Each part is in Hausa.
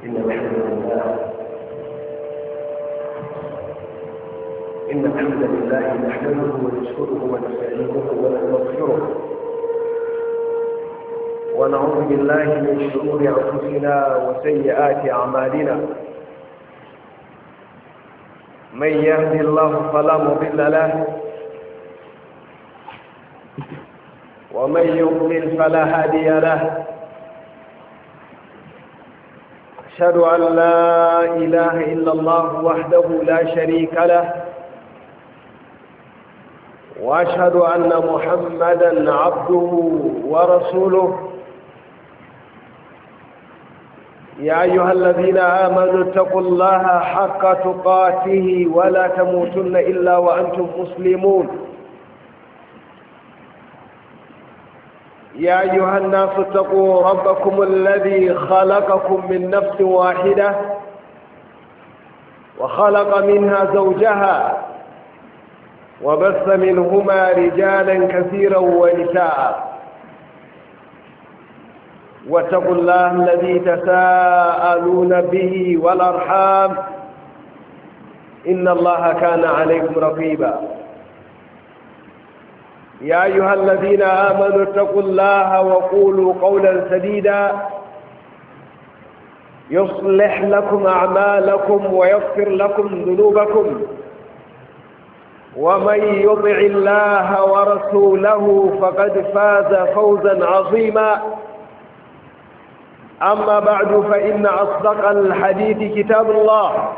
إن الحمد لله نحمده ونشكره ونستعينه ونستغفره ونعوذ بالله من شرور أنفسنا وسيئات أعمالنا. من يهد الله فلا مضل له ومن يضلل فلا هادي له. أشهد أن لا إله إلا الله وحده لا شريك له، وأشهد أن محمدًا عبده ورسوله. يا أيها الذين آمنوا اتقوا الله حق تقاته ولا تموتن إلا وأنتم مسلمون. يا أيها الناس اتقوا ربكم الذي خلقكم من نفس واحدة وخلق منها زوجها وبث منهما رجالا كثيرا ونساء، واتقوا الله الذي تساءلون به والأرحام إن الله كان عليكم رقيبا. يا أيها الذين آمنوا اتقوا الله وقولوا قولا سديدا يصلح لكم أعمالكم ويغفر لكم ذنوبكم، ومن يطع الله ورسوله فقد فاز فوزا عظيما. أما بعد، فإن أصدق الحديث كتاب الله،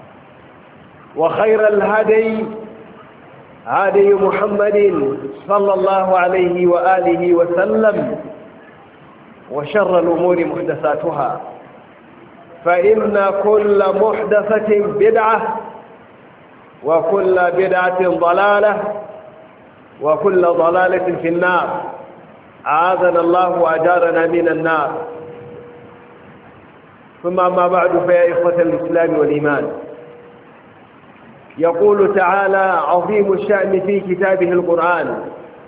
وخير الهدي هدي محمد صلى الله عليه وآله وسلم، وشر الأمور محدثاتها، فإن كل محدثة بدعة، وكل بدعة ضلالة، وكل ضلالة في النار. أعاذنا الله وأجارنا من النار. ثم أما بعد، فيا إخوة الإسلام والإيمان، يقول تعالى عظيم الشأن في كتابه القرآن: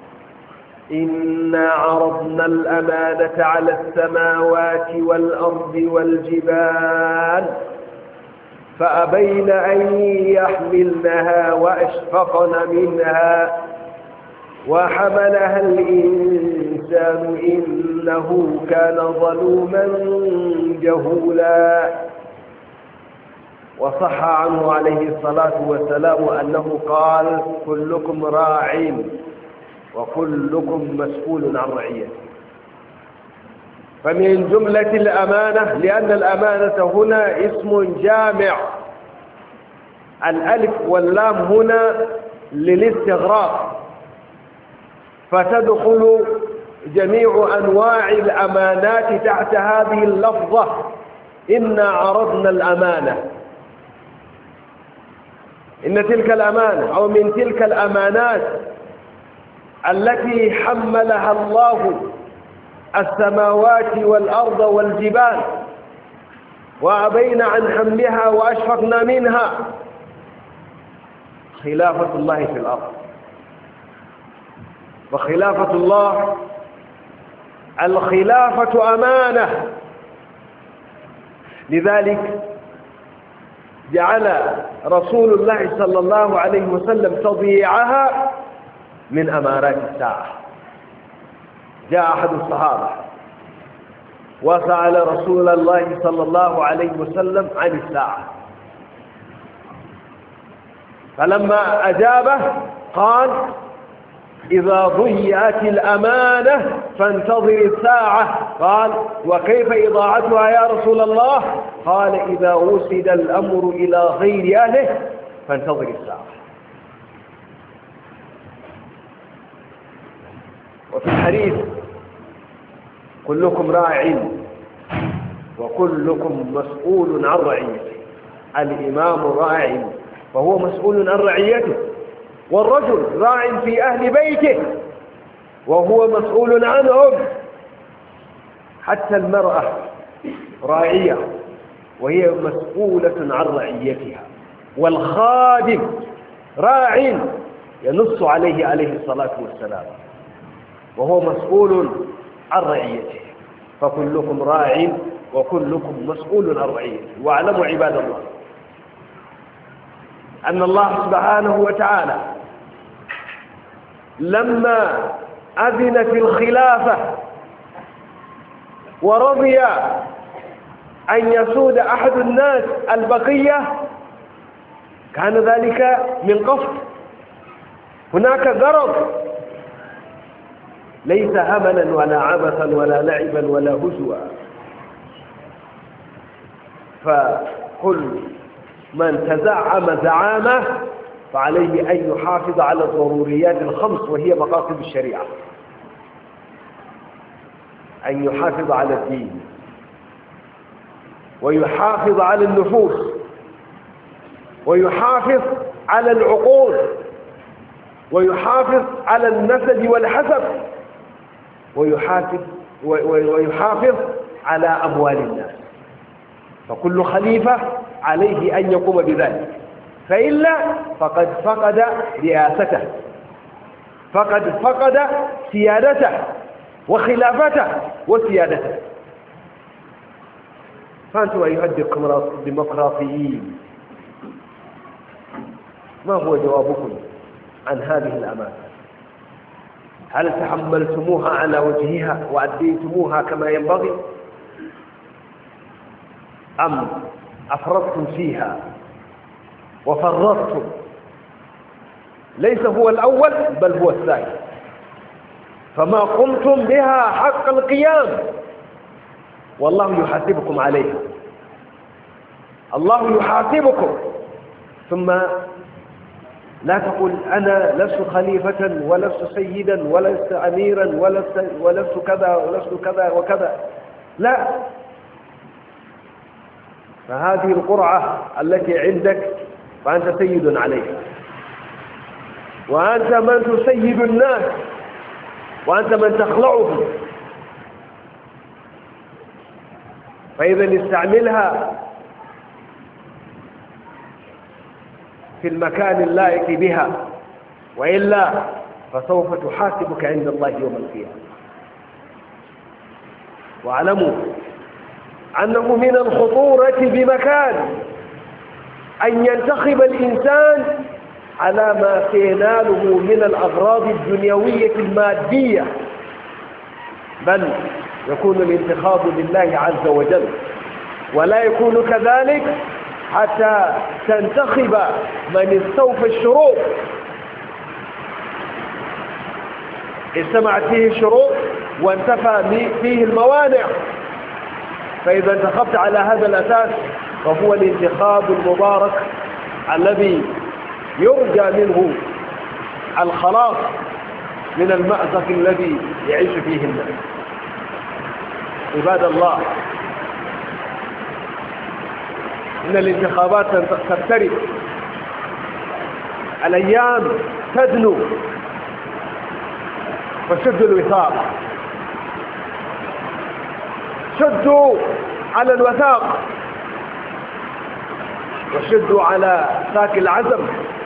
إنا عرضنا الأمانة على السماوات والأرض والجبال فأبين أن يحملنها وأشفقن منها وحملها الإنسان إنه كان ظلوما جهولا. وصح عنه عليه الصلاة والسلام أنه قال: كلكم راع وكلكم مسؤول عن رعيته. فمن جملة الأمانة، لأن الأمانة هنا اسم جامع، الألف واللام هنا للاستغراق، فتدخل جميع أنواع الأمانات تحت هذه اللفظة: إنا عرضنا الأمانة. إن تلك الأمانة أو من تلك الأمانات التي حملها الله السماوات والأرض والجبال وأبين عن حملها وأشفقنا منها خلافة الله في الأرض. وخلافة الله، الخلافة أمانة، لذلك جعل رسول الله صلى الله عليه وسلم تضييعها من أمارات الساعة. جاء أحد الصحابة وسأل رسول الله صلى الله عليه وسلم عن الساعة، فلما أجابه قال: إذا ضيعت الأمانة فانتظر الساعة. قال: وكيف إضاعتها يا رسول الله؟ قال: إذا وسد الأمر إلى غير أهله فانتظر الساعة. وفي الحديث: كلكم راع وكلكم مسؤول عن رعيته. الإمام راع فهو مسؤول عن رعيته، والرجل راع في أهل بيته وهو مسؤول عنهم. حتى المرأة راعية وهي مسؤولة عن رعيتها، والخادم راع ينص عليه الصلاة والسلام وهو مسؤول عن رعيته. فكلكم راع وكلكم مسؤول عن رعيته. واعلموا عباد الله أن الله سبحانه وتعالى لما أذن في الخلافة ورضي أن يسود أحد الناس البقية كان ذلك من قصد. هناك غرض، ليس هملا ولا عبثا ولا لعبا ولا هزوا. فكل من تزعم زعامه فعليه أن يحافظ على الضروريات الخمس وهي مقاصد الشريعة، أن يحافظ على الدين ويحافظ على النفوس ويحافظ على العقول ويحافظ على النسب والحسب ويحافظ على أموال الناس. فكل خليفة عليه أن يقوم بذلك، فإلا فقد فقد رئاسته، فقد فقد سيادته وخلافته وسيادته. فأنتم أيها الديمقراطيين ما هو جوابكم عن هذه الأمانة؟ هل تحملتموها على وجهها وأديتموها كما ينبغي، أم أفرطتم فيها وفرطتم؟ ليس هو الأول بل هو الثاني، فما قمتم بها حق القيام والله يحاسبكم عليها. الله يحاسبكم. ثم لا تقول أنا لست خليفة ولست سيدا ولست أميرا ولست كذا ولست كذا وكذا، لا. فهذه القرعة التي عندك فأنت سيد عليها، وأنت من تسيد الناس، وأنت من تخلعهم. فإذا استعملها في المكان اللائق بها، وإلا فسوف تحاسبك عند الله يوم القيامة. واعلموا أنه من الخطورة بمكان أن ينتخب الإنسان على ما سيناله من الأغراض الدنيوية المادية، بل يكون الانتخاب لله عز وجل، ولا يكون كذلك حتى تنتخب من استوفى الشروط، اجتمعت فيه الشروط وانتفى فيه الموانع. فإذا انتخبت على هذا الأساس فهو الانتخاب المبارك الذي يرجى منه الخلاص من المأزق الذي يعيش فيه الناس. عباد الله، إن الانتخابات تقترب، الأيام تدنو، فشدوا الوثاق، شدوا على الوثاق وشدوا على ساك العزم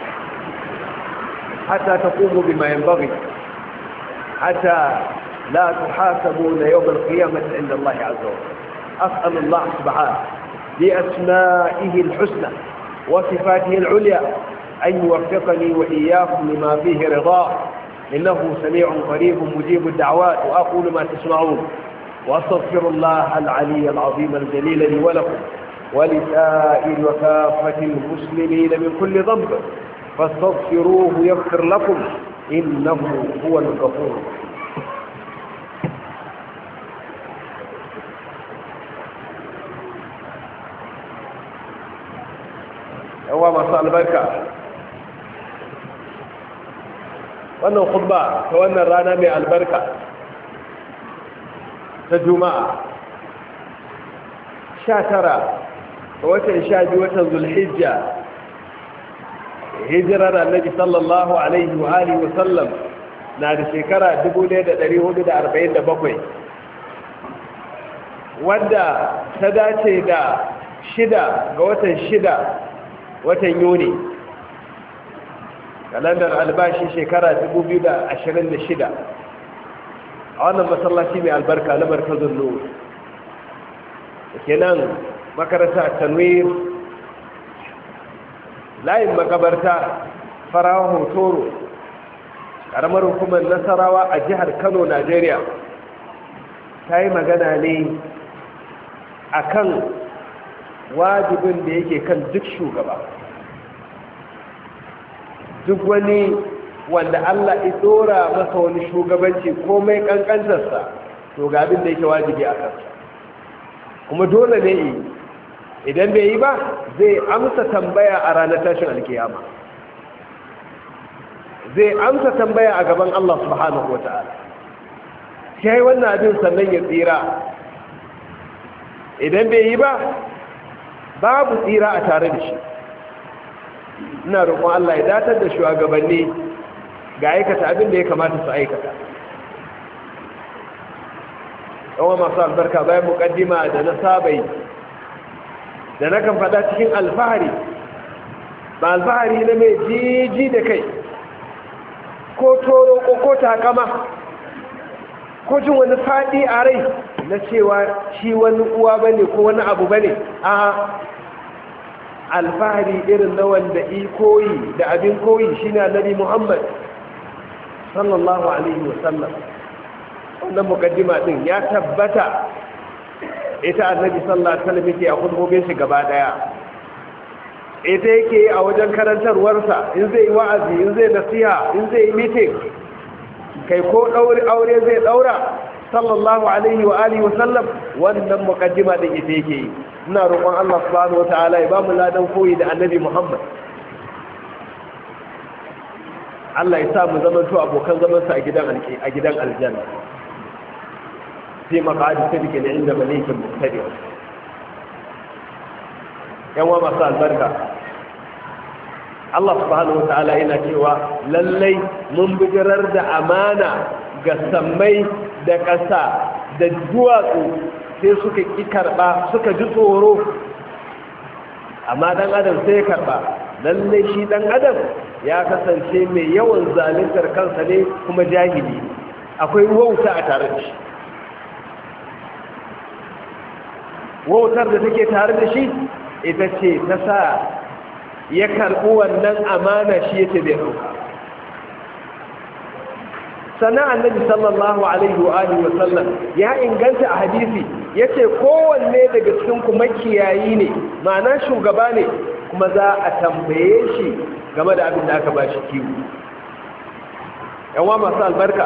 حتى تقوموا بما ينبغي، حتى لا تحاسبون يوم القيامة عند الله عز وجل. أسأل الله سبحانه بأسمائه الحسنى وصفاته العليا أن يوفقني وإياكم لما فيه رضاه، إنه سميع قريب مجيب الدعوات. وأقول ما تسمعون، وأستغفر الله العلي العظيم الجليل لي ولكم ولسائر وكافة المسلمين من كل ذنب، فاستغفروه يغفر لكم إنه هو الغفور. yawa masu albarka, wannan khutba ta wannan rana mai albarka ta juma'a 19 ga watan 12 watan zulhijja, hijirar annabi sallallahu alaihi wa alihi wa sallam na da shekara 1447, wadda ta dace da 6 ga watan 6 watan Yuni, kalandar albashi shekara 2026, a wannan masallaci mai albarka na markazin Nur. kenan makaranta tanwir layin makabarta farawa hotoro ƙaramar hukumar nasarawa a jihar kano najeriya ta yi magana ne a kan wajibin da yake kan duk shugaba, duk wani wanda Allah ya dora masa wani shugabanci komai kankantarsa, to ga abin da yake wajibi a kansa kuma dole ne yi. Idan bai yi ba zai amsa tambaya a ranar tashin alkiyama, zai amsa tambaya a gaban Allah subhanahu wata'ala. sai wannan abin sannan ya tsira. Idan bai yi ba babu tsira a tare da shi. Ina roƙon Allah ya datar da shugabanni ga aikata abin da ya kamata su aikata. Yawan masu albarka bayan muƙaddima da na sabai da na kan faɗa cikin alfahari, ba alfahari na mai jiji da kai ko toro ko takama ko jin wani faɗi a rai na cewa shi wani uwa bane ko wani abu bane. A alfahari irin na wanda koyi da abin koyi shine Annabi Muhammad sallallahu alaihi wasallam. Wannan mukaddima din ya tabbata ita Annabi sallallahu alaihi wasallam yake a khutbobin shi gaba daya, ita yake a wajen karantarwarsa, in zai wa'azi, in zai nasiha, in zai meeting, kai ko aure zai daura sallallahu alaihi wa alihi wasallam. Wannan mukaddima din ita yake yi. Ina roƙon Allah subhanahu wataala ya bamu ladan koyi da Annabi Muhammad. Allah ya sa mu zaman to abokan zaman sa a gidan aljanna. Sai maqadi sidiki ne inda malikin muqtadir. Yawa masu albarka, Allah subhanahu wataala yana cewa lallai mun bijirar da amana ga sammai da ƙasa da duwatsu, sai suka ƙi karɓa, suka ji tsoro, amma ɗan adam sai ya karɓa. Lallai shi ɗan adam ya kasance mai yawan zaluntar kansa ne kuma jahili, akwai wauta a tare da shi. Wautar da take tare da shi ita ce ta sa ya karɓi wannan amana shi yake bai ɗauka. Sannan Annabi sallallahu alaihi wa alihi wa sallam ya inganta a hadisi yace kowanne daga cikin ku makiyayi ne, ma'ana shugaba ne, kuma za a tambaye shi game da abin da aka ba shi kiwo. Yawa masu albarka,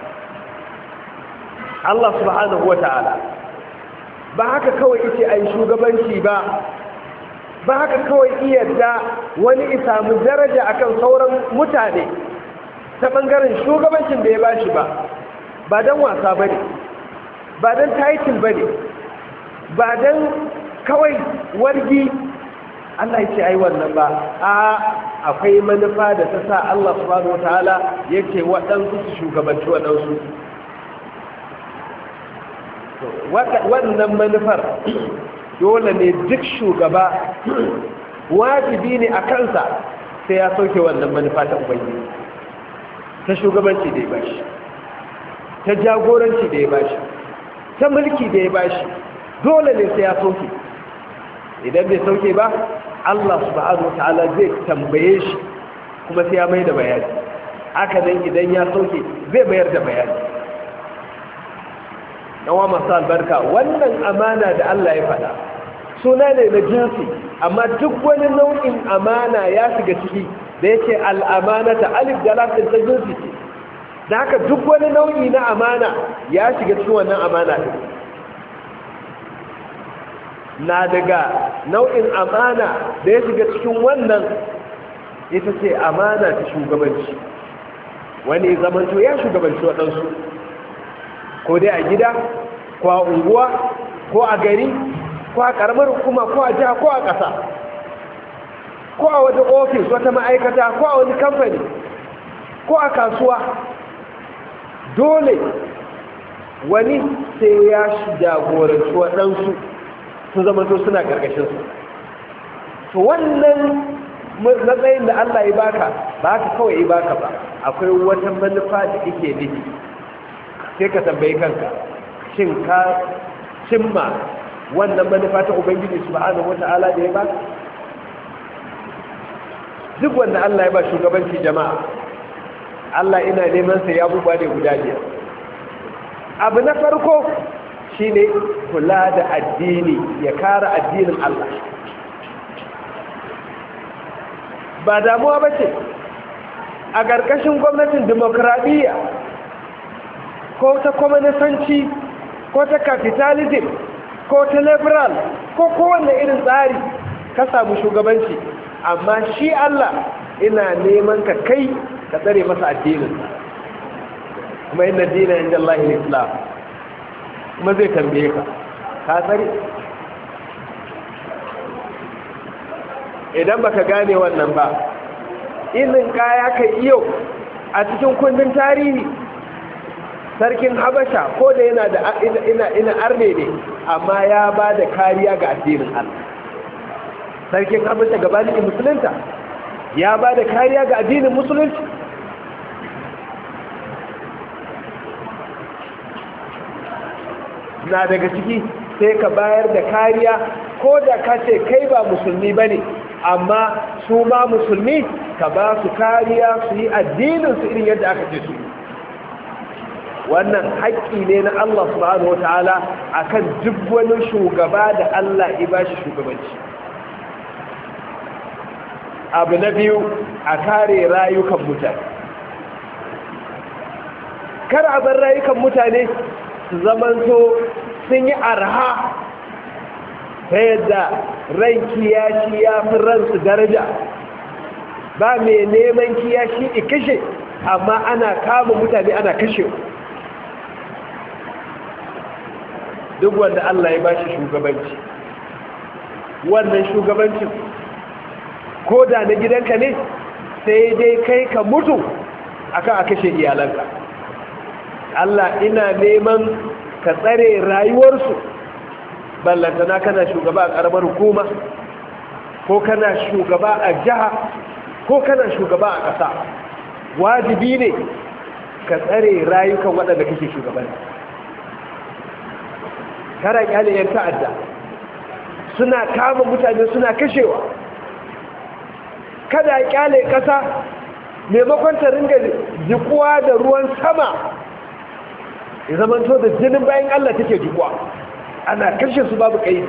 Allah subhanahu wa ta'ala ba haka kawai yace ai shugabanci ba haka kawai iyadda wani isamu daraja akan sauran mutane ta ɓangaren shugabancin da ya ba shi ba don wasa ba ne, ba don title ba ne, ba don kawai wargi Allah ya ce ai wannan ba. Akwai manufa da ta sa Allah subhanahu wataala yake waɗansu su shugabanci waɗansu. Wannan manufar dole ne duk shugaba wajibi ne a kansa sai ya sauke wannan manufa ta Ubangiji, ta shugabanci da ya bashi, ta jagoranci da ya bashi, ta mulki da ya bashi, dole ne sai ya sauke. Idan bai sauke ba, Allah subhanahu wataala zai tambaye shi kuma sai ya mai da bayani. Haka nan idan ya sauke zai bayar da bayani. Yawa masu albarka, wannan amana da Allah ya faɗa suna ne na jinsi, amma duk wani nau'in amana ya shiga ciki. Da yake al'amanata alif da lafin ta jinsi ce, da haka duk wani nau'i na amana ya shiga cikin wannan amana ɗin. Na daga nau'in amana da ya shiga cikin wannan ita ce amana ta shugabanci. Wani zamanto ya shugabanci waɗansu, ko dai a gida, ko a unguwa, ko a gari, ko a ƙaramar hukuma, ko a jiha, ko a ƙasa, ko a wata ofis, wata ma'aikata, ko a wani kamfani, ko a kasuwa. Dole wani sai ya jagoranci waɗansu sun zama to suna ƙarƙashinsu. To wannan matsayin da Allah ya baka ba ka kawai ya baka ba, akwai wata manufa da ike nufi. Sai ka tambayi kanka, shin ka cimma wannan manufa ta ubangiji subhanahu wata'ala da ya ba duk wanda Allah ya ba shugabanci jama'a Allah ina neman sa ya buba da guda biyar. Abu na farko shine kula da addini, ya kare addinin Allah. Ba damuwa bace a ƙarƙashin gwamnatin demokradiyya ko ta kwamanisanci ko ta capitalism ko ta liberal ko kowanne irin tsari ka samu shugabanci, amma shi Allah ina neman ka kai ka tsare masa addinin, kuma inna dina inda Allah islam, kuma zai tambaye ka tsare. Idan baka gane wannan ba, inin kaya kai iyo a cikin kundin tarihi sarkin habasha ko da yana da ina arne ne, amma ya ba da kariya ga addinin Allah. Sarkin habasha gabanin musulunta ya ba da kariya ga addinin musulunci. Na daga ciki sai ka bayar da kariya ko da ka ce kai ba musulmi ba ne, amma su ma musulmi ka ba su kariya su yi addininsu irin yadda aka ce su. Wannan haƙƙi ne na Allah subhanahu wa ta'ala a kan duk wani shugaba da Allah ya ba shi shugabanci. Abu na biyu, a kare rayukan mutane. Kar a bar rayukan mutane su zamanto sun yi arha ta yadda ran kiyashi ya fi ransu daraja. Ba mai neman kiyashi i kashe, amma ana kama mutane ana kashe. Duk wanda Allah ya ba shi shugabanci, wannan shugabancin ko da na gidanka ne sai dai kai ka mutu akan a kashe iyalanka. Allah ina neman ka tsare rayuwarsu, ballantana kana shugaba a ƙaramar hukuma ko kana shugaba a jiha ko kana shugaba a ƙasa. Wajibi ne ka tsare rayukan waɗanda kake shugabanci. Kara kyale yan ta'adda suna kama mutane suna kashewa. Kada kyale ƙasa maimakon ta ringa jikuwa da ruwan sama, ya zamanto da jinin bayan Allah take jikuwa, ana kashe su babu kai.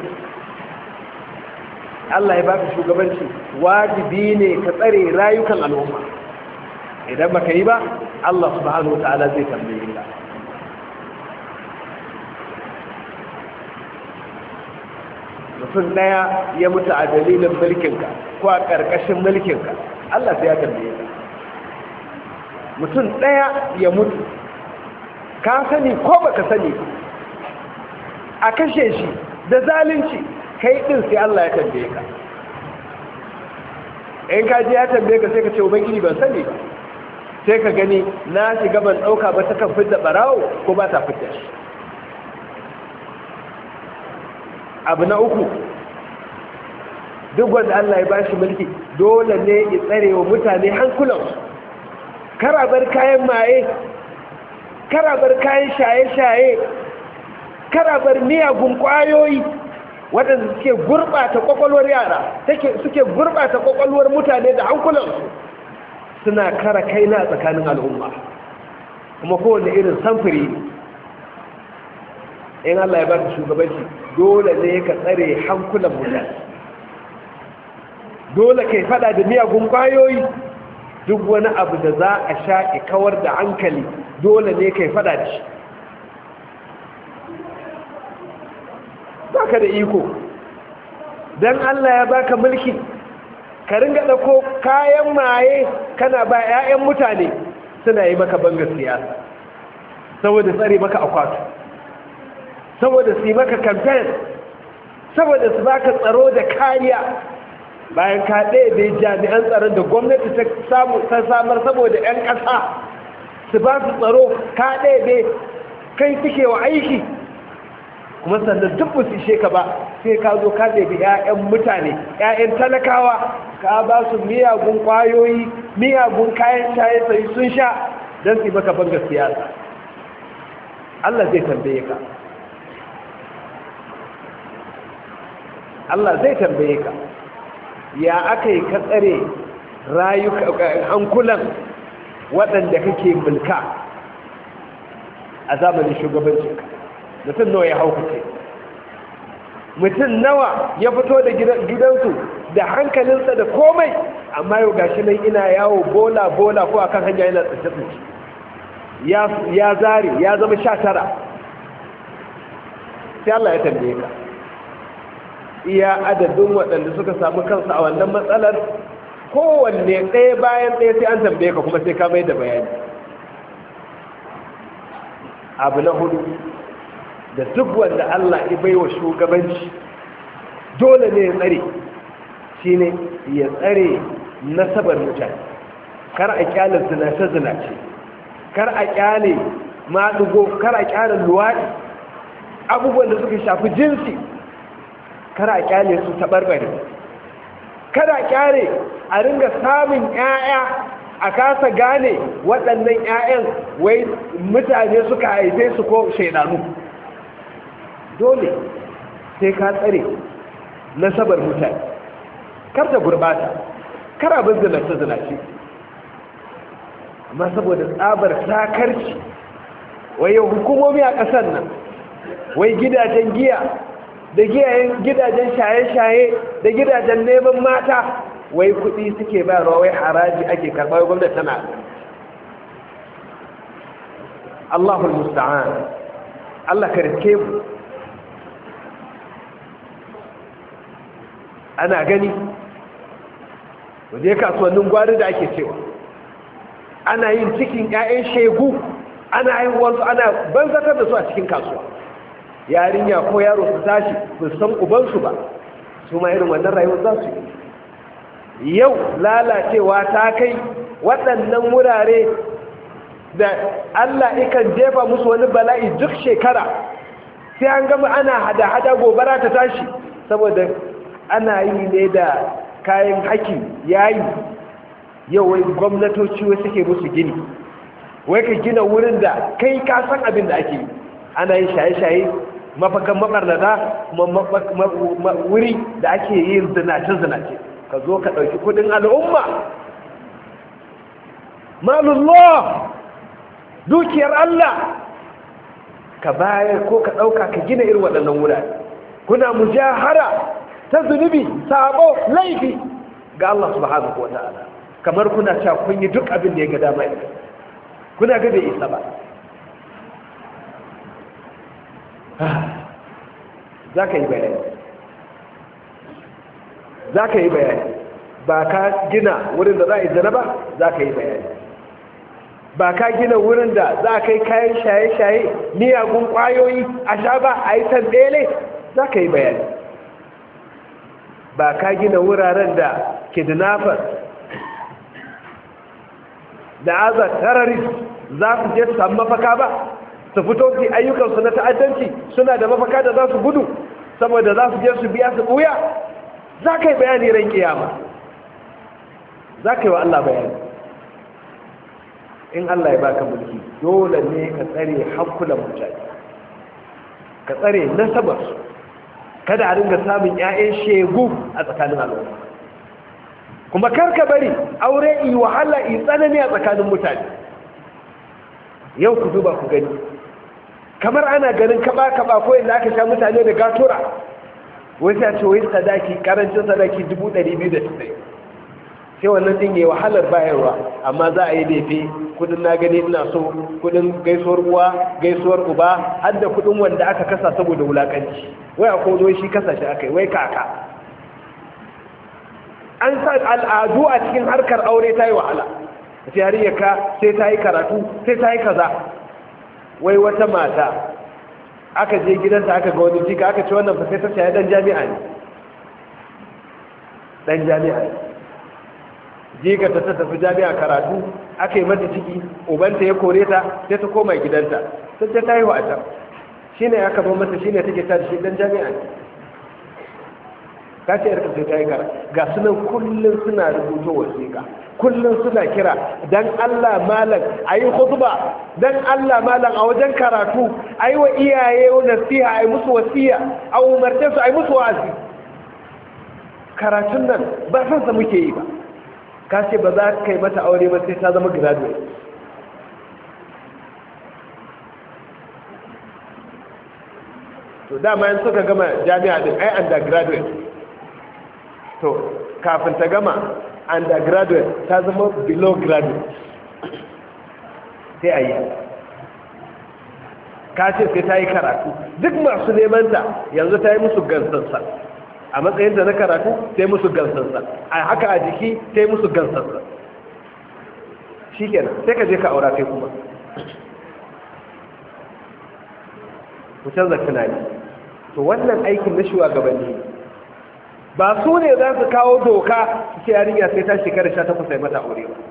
Allah ya baka shugabanci, wajibi ne ka tsare rayukan al'umma. Idan baka yi ba, Allah subhanahu wata'ala zai tambaye ka. Mutum daya ya mutu a dalilin mulkinka ko a ƙarƙashin mulkinka, Allah sai ya tambaye ka. Mutum daya ya mutu, ka sani ko baka sani, a kashe shi da zalunci, kai din sai Allah ya tambaye ka. In ka ji ya tambaye ka sai ka ce ubangiji ban sani ba, sai ka gani na shiga ban dauka ba ta kan fitta barawo ko ba ta fitta shi. Abu na uku, duk wanda Allah ya bashi mulki dole ne ya tsare wa mutane hankulansu. Karabar kayan maye, karabar kayan shaye-shaye, karabar miyagun kwayoyi waɗanda suke gurɓata ƙwaƙwalwar yara, suke gurɓata ƙwaƙwalwar mutane da hankulansu, suna kara kaina tsakanin al'umma, kuma kowane irin samfuri. In Allah ya baka shugabanci dole ne ka tsare hankulan mutane, dole kai fada da miyagun kwayoyi. Duk wani abu da za a sha kawar da hankali dole ne kai fada da shi. Baka da iko, don Allah ya baka mulki ka ringa ɗauko kayan maye kana ba 'ya'yan mutane suna yi maka bangar siyasa saboda tsare maka akwatu, saboda su yi maka kamfen, saboda su baka tsaro da kariya, bayan ka ɗaya da jami'an tsaron da gwamnati ta samar saboda 'yan ƙasa su ba su tsaro, ka ɗaya da kai suke wa aiki, kuma sannan duk ba su ishe ka ba sai ka zo ka ɗaya 'ya'yan mutane, 'ya'yan talakawa, ka ba su miyagun ƙwayoyi, miyagun kayan shaye-shaye sun sha don su yi maka bangar siyasa. Allah zai tambaye ka. Allah zai tambaye ka ya aka yi ka tsare rayuka hankulan waɗanda kake mulka a zamanin shugabancinka. Mutum nawa ya haukace, mutum nawa ya fito da gidansu da hankalinsa da komai, amma yau gashi nan ina yawo bola ko akan hanya yana tsaye ya zare ya zama 19. sai Allah ya tambaye ka iya adadin waɗanda suka samu kansu a wannan matsalar, kowanne ɗaya bayan ɗaya sai an tambaye ka kuma sai ka mai da bayani. Abu na hudu, da duk wanda Allah ya bai wa shugabanci dole ne ya tsare, shi ne ya tsare nasabar mutane. Kar a kyale zinace-zinace, kar a kyale maɗugo, kar a kyale luwaɗi, abubuwan da suka shafi jinsi kar a kyale su taɓarɓare, kar a kyale a ringa samun 'ya'ya a kasa gane waɗannan 'ya'yan wai mutane suka haife su ko shaidanu. Dole sai ka tsare nasabar mutane, kar ta gurbata, kar abin zinace-zinace. amma saboda tsabar sakarci wai hukumomi a ƙasar nan, wai gidajen giya da gidajen shaye-shaye da gidajen neman mata, wai kuɗi suke bayarwa, wai haraji ake karɓa, wai gwamnati tana. Allahul musta'an. Allah ka rike mu. Ana gani waje kasuwannin gwari da ake cewa ana yin cikin 'ya'yan shegu, ana yin wasu, ana banzatar da su a cikin kasuwa. Yarinya ko yaro su tashi su san ubansu ba, su ma irin wannan rayuwar za su yi. Yau lalacewa ta kai waɗannan wurare da Allah ikan jefa musu wani bala'i duk shekara, sai an gama ana hada-hada gobara ta tashi, saboda ana yi ne da kayan haki yayi. Yau wai gwamnatoci wai suke musu gini, wai ka gina wurin da kai ka san abin da ake yi. Ana yin shaye-shaye, mafakan mabarnata, wuri da ake yin zinace-zinace. Ka zo ka ɗauki kudin al'umma, malullah, dukiyar Allah, ka bayar ko ka ɗauka ka gina irin waɗannan wurare. Kuna mujahara ta zunubi, sabo, laifi ga Allah subhanahu wa ta'ala, kamar kuna cewa kun yi duk abin da ya ga dama, kuna ga bai isa ba. Za ka yi bayani, za ka yi bayani. Ba ka gina wurin da za a yi zina ba, za ka yi bayani. Ba ka gina wurin da za ka yi kayan shaye-shaye, miyagun ƙwayoyi a sha ba, a yi tambele, za ka yi bayani. Ba ka gina wuraren da kidnappers da azar terrorist za su je su samu mafaka ba, su fito su ayyukansu na ta'addanci, suna da mafaka da za su gudu saboda za su je su biya su ɓuya. Za ka yi bayani ran kiyama, za ka yi wa Allah bayani. In Allah ya baka mulki, dole ne ka tsare hankulan mutane, ka tsare nasabarsu, kada a ringa samun 'ya'yan shegu a tsakanin al'umma. Kuma karka bari aure yi wahala yi tsanani a tsakanin mutane. Yau ku duba ku gani, kamar ana ganin kaba-kaba ko inda aka sha mutane da gatura, wai sai ce wai sadaki, karancin sadaki 200,000. sai wannan din yayi wahalar bayarwa, amma za a yi laifi, kudin na gani ina so, kudin gaisuwar uwa, gaisuwar uba, har da kudin wanda aka kasa saboda wulakanci. Wai a kodo shi kasa shi akai, wai kaka. An sa al'adu a cikin harkar aure ta yi wahala. Jariyarka sai ta yi karatu, sai ta yi kaza. Wai wata mata aka je gidanta aka ga wani jika, aka ce wannan fa sai ta shaye dan jami'a ne. Dan jami'a ne. Jika ta tafi jami'a karatu, aka yi mata ciki, ubanta ya kore ta, sai ta koma gidanta, sai ta yi wa a can. Shi ne aka zo mata, shi ne take ta da shi dan jami'a ne. Ka ce yarka sai ta yi kara, ga sunan kullum suna rubuto wasiƙa, kullum suna kira, dan Allah malam a yi khutba, dan Allah malam a wajen karatu, a yi wa iyaye nasiha, a yi musu wasiya, a umarce su, a yi musu wa'azi. karatun nan ba san sa muke yi ba, ka ce ba za ka yi mata aure ba sai ta zama graduate. To dama yin suka gama jami'a din ai undergraduate, to kafin ta gama undergraduate ta zama below graduate sai a yi. Ka ce sai ta yi karatu, duk masu nemanta yanzu ta yi musu gansansa a matsayin da na karatu, ta yi musu gansansa a haka a jiki, ta yi musu gansansa. Shi kenan sai ka je ka aura kai kuma ku canza tunani. To wannan aikin na shugabanni ba su ne za su kawo doka su ce yarinya sai ta shekara 18 sai mata aure ba.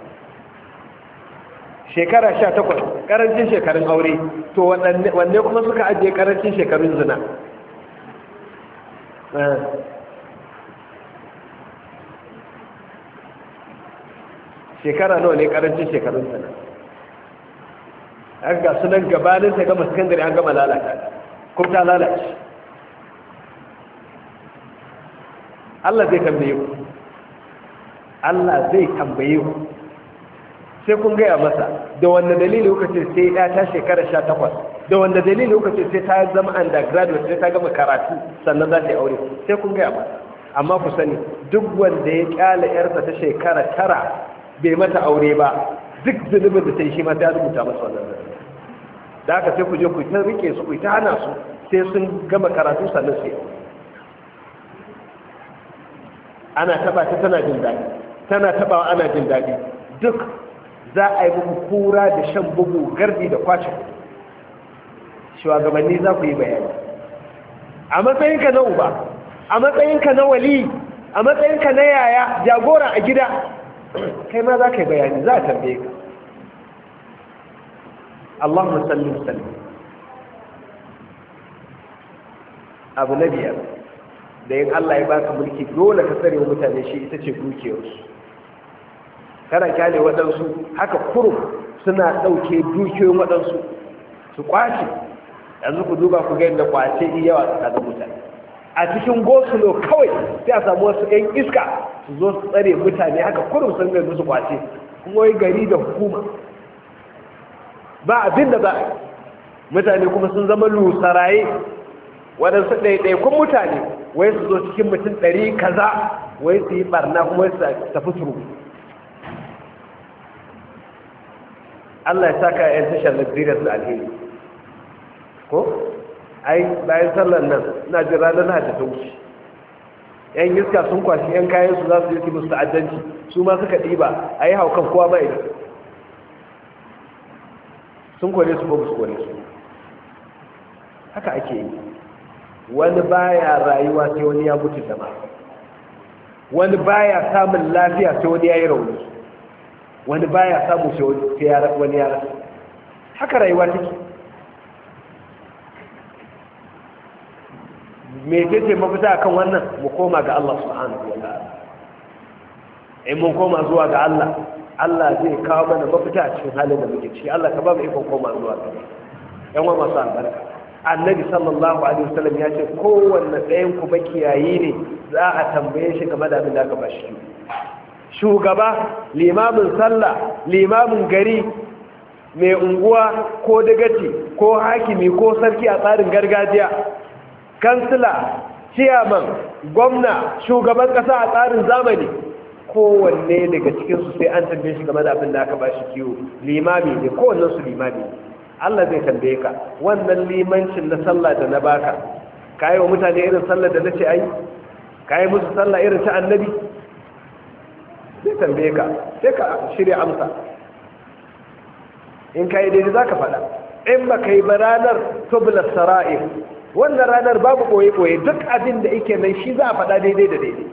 Shekara 18 karancin shekarun aure, to wanne kuma suka ajiye karancin shekarun zina? Shekara nawa ne karancin shekarun zina? An ga sunan gabanin ta gama sakandare an gama lalata kuma ta lalace. Allah zai tambaye ku, Allah zai tambaye ku, sai kun gaya masa da wanda dalili kuka ce sai ya ta shekara 18, da wanda dalili kuka ce sai ta zama undergraduate, sai ta gama karatu sannan za ta yi aure, sai kun gaya masa. Amma ku sani duk wanda ya kyale yarsa ta shekara 9 bai mata aure ba, duk zunubin da ta yi shi ma ta rubuta masa wannan zunubin. Da haka sai ku je ku ta rike su, ku ta hana su sai sun gama karatu sannan su yi aure. Ana taba ta tana jin daɗi, tana tabawa ana jin daɗi, duk za a yi muku kura da shan bugu, gardi da kwace kuɗi. Shugabanni za ku yi bayani a matsayinka na uba, a matsayinka na wali, a matsayinka na yaya, jagora a gida, kai ma za ka yi bayani, za a tambaye ka. Allahumma salli wa sallim. Abu na biyar, da yin Allah ya baka mulki dole ka tsare wa mutane shi, ita ce dukiyarsu. Kana kyale waɗansu haka kurum suna ɗauke dukiyoyin waɗansu su kwace. Yanzu ku duba ku ga yadda kwace yi yawa tsakanin mutane. A cikin gosulo kawai sai a samu wasu ‘yan iska su zo su tsare mutane haka kurum sun gani su kwace, kuma wai gari da hukuma ba abin da za a yi. Mutane kuma sun zama lusaraye, waɗansu ɗaiɗaikun mutane wai su zo cikin mutum 100 kaza wai su yi ɓarna kuma su tafi turu. Allah ya saka ‘yan tashar Nigeria su alheri ko? Ai bayan sallar nan ina jin ranar na ta wuce, ‘yan iska sun kwashi ‘yan kayan su za su yi musu ta'addanci, su ma suka ɗiba a yi haukan kowa mai da sun kore su ko ba su kore su. Haka ake yi. Wani baya rayuwa sai wani ya mutu zama, wani baya samun lafiya sai wani ya yi rauni, wani baya samu sai wani ya rasa. Haka rayuwa take. Me ce mafita akan wannan? Mu koma ga Allah subhanahu wa ta'ala. In mun koma zuwa ga Allah, Allah zai kawo mana mafita a cikin halin da muke ciki. Allah ka ba mu ikon koma zuwa ga Allah. Yan uwa masu albarka, Annabi sallallahu alaihi wasallam ya ce kowanne ɗayan ku makiyayi ne, za a tambaye shi game da abin da aka bashi. Shugaba, limamin sallah, limamin gari, mai unguwa ko dagaci ko hakimi ko sarki a tsarin gargajiya, kansila, ciyaman, gwamna, shugaban kasa a tsarin zamani, kowanne daga cikinsu sai an tambaye shi game da abin da aka ba shi kiwo. Limami ne, kowannen su limami ne. Allah zai tambaye ka, wannan limancin na sallah da na baka, ka yi wa mutane irin sallah da na ce ai, ka yi musu sallah irin ta annabi? Zai tambaye ka, sai ka shirya amsa. In ka yi daidai za ka faɗa, in ba ka yi ba ranar tubular sara'ir, wannan ranar babu ɓoye-ɓoye, duk abin da yake nan shi za a faɗa daidai da daidai.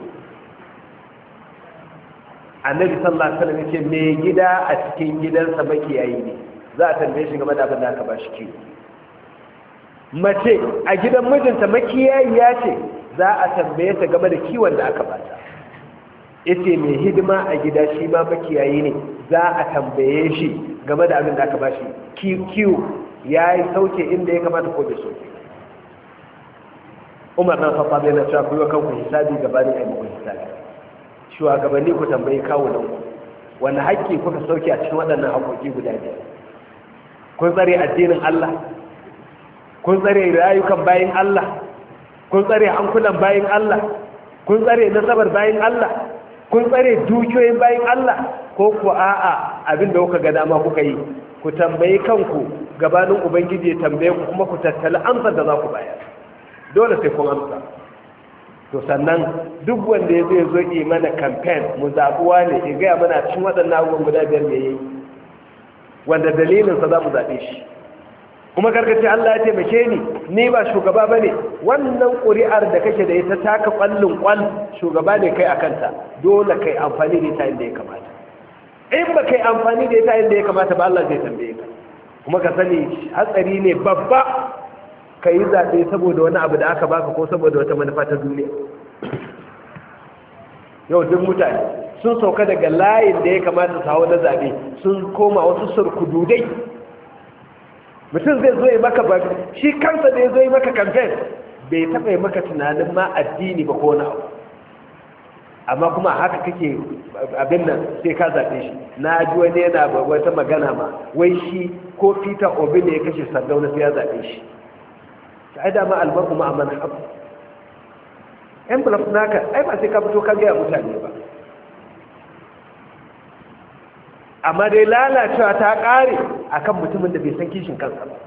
Annabi sallallahu alaihi wasallam yace mai gida a cikin gidansa makiyayi ne, za a tambaye shi game da abin da aka ba shi kiwo. Mace a gidan mijinta makiyayiya ce, za a tambaye ta game da kiwon da aka bata. Yace mai hidima a gida shi ma makiyayi ne, za a tambaye shi game da abin da aka ba shi kiwo, ya yi sauke inda ya kamata ko bai sauke. Umar na Khattab yana cewa ku yi kanku hisabi gabanin ai muku hisabi shugabanni ku tambayi kawunan ku wani haƙƙi kuka sauke a cikin waɗannan haƙoƙi guda biyar kun tsare addinin Allah kun tsare rayukan bayin Allah kun tsare hankulan bayin Allah kun tsare nasabar bayin Allah kun tsare dukiyoyin bayin Allah ko ku a'a abin da kuka ga dama kuka yi ku tambayi kanku gabanin ubangiji ya tambaye ku kuma ku tattala amsar da za ku bayar dole sai kun amsa to sannan duk wanda ya zai zo yi mana campaign mu zaɓuwa ne ya gaya mana cikin waɗannan abubuwan guda biyar me yayi wanda dalilinsa za mu zaɓe shi kuma karkace Allah ya taimake ni ba shugaba ba ne wannan ƙuri'ar da kake da ita taka ƙwallon ƙwal shugaba ne kai a kanta dole kai amfani da ita inda ya kamata in ba kai amfani da ita inda ya kamata ba Allah zai tambaye ka kuma ka sani hatsari ne babba ka yi zaɓe saboda wani abu da aka baka ko saboda wata manufa ta duniya yau duk mutane sun sauka daga layin da ya kamata su hawa na zaɓe sun koma wasu surkududai mutum zai zo yi maka ba shi kansa da ya zo yi maka kamfen bai taɓa yi maka tunanin ma addini ba ko na abu amma kuma haka kake abin nan sai ka zaɓe shi na ji wani yana wata magana ma wai shi ko Peter Obi ne ya kashe Sardauna sai ya zaɓe shi ta ai dama albarku ma a manhab envelope naka ai ba sai ka fito ka gaya mutane ba amma dai lalacewa ta ƙare akan mutumin da bai san kishin kansa ba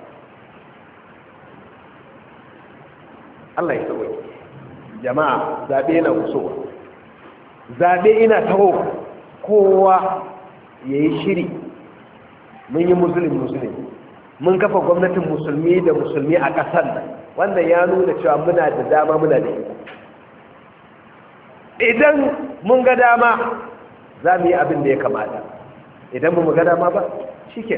Allah ya sauke jama'a zaɓe yana kusowa zaɓe ina taho kowa ya yi shiri mun yi musulmi mun kafa gwamnatin musulmi da musulmi a ƙasar nan wannan ya nuna cewa muna da dama muna da iko idan mun ga dama za mu yi abin da ya kamata idan mu ga dama ba shi ke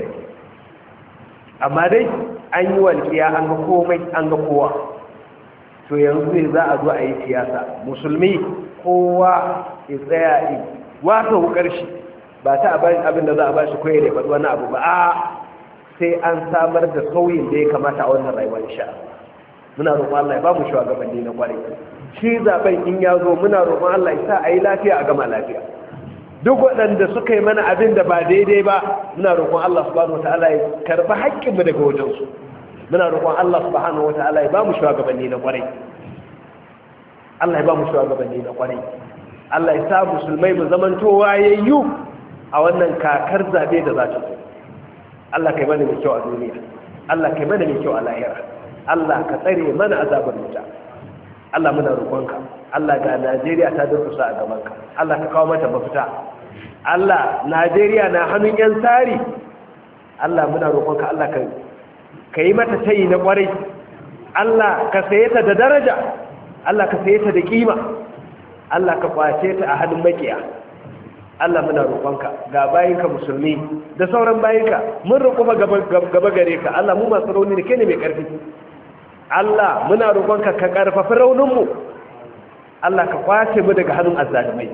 amma dai an yi walƙiya an ga komai an ga kowa to yanzu ne za a zo a yi siyasa musulmi kowa ya tsaya wata wukar shi ba ta abin da za a ba shi koyar da faɗi wani abu ba a sai an samar da sauyin da ya kamata a wannan rayuwar insha muna roƙon Allah ya ba mu shugabanni na kwarai shi zaben in ya zo muna roƙon Allah ya sa a yi lafiya a gama lafiya duk waɗanda suka yi mana abin da ba daidai ba muna roƙon Allah subhanahu wataala ya karɓi haƙƙinmu daga wajensu muna roƙon Allah subhanahu wataala ya ba mu shugabanni na kwarai Allah ya ba mu shugabanni na kwarai Allah ya sa musulmai mu zamanto wayayyu a wannan kakar zabe da za ta zo Allah kai mana mai kyau a duniya Allah kai mana mai kyau a lahira Allah ka tsare mana azabar wuta Allah muna roƙonka Allah ga Najeriya ta durkusa a gabanka Allah ka kawo mata mafita Allah Najeriya na hannun yan tsari Allah muna roƙonka Allah ka yi mata tayi na kwarai Allah ka saye ta da daraja Allah ka saye ta da kima Allah ka kwace ta a hannun makiya Allah muna roƙonka ga bayinka musulmi da sauran bayinka mun roƙo gaba gare ka Allah mu masu rauni ne kai ne mai ƙarfi Allah muna roƙonka ka ƙarfafi rauninmu Allah ka kwace mu daga hannun azzalimai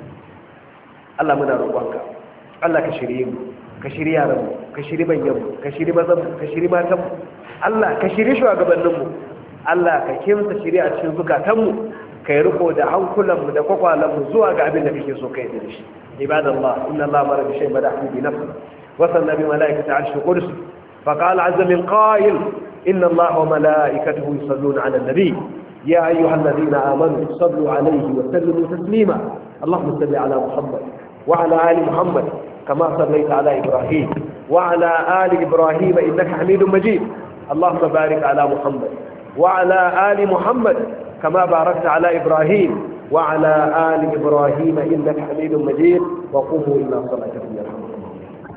Allah muna roƙonka Allah ka shirye mu ka shirye yaranmu ka shirye banyanmu ka shirye mazanmu ka shirye matanmu Allah ka shirye shugabanninmu Allah ka kimsa shirye a cikin zukatanmu ka yi riko da hankulanmu da kwakwalanmu zuwa ga abin da kake so kai da shi ibadallah inna Allah mara bi shay'in badahu bi nafsi wa sanna bi malaikati arshi qudsi fa qala azza min qa'il inna Allah wa malaikatahu yusalluna 'ala an-nabi ya ayyuhalladhina amanu sallu 'alayhi wa sallimu taslima Allahumma salli 'ala Muhammad wa 'ala ali Muhammad kama sallaita 'ala Ibrahim wa 'ala ali Ibrahim innaka Hamidum Majid Allahumma barik 'ala Muhammad wa 'ala ali Muhammad كما باركت على إبراهيم وعلى آل إبراهيم إنك حميد مجيد وقوموا إلى صلاتكم يرحمكم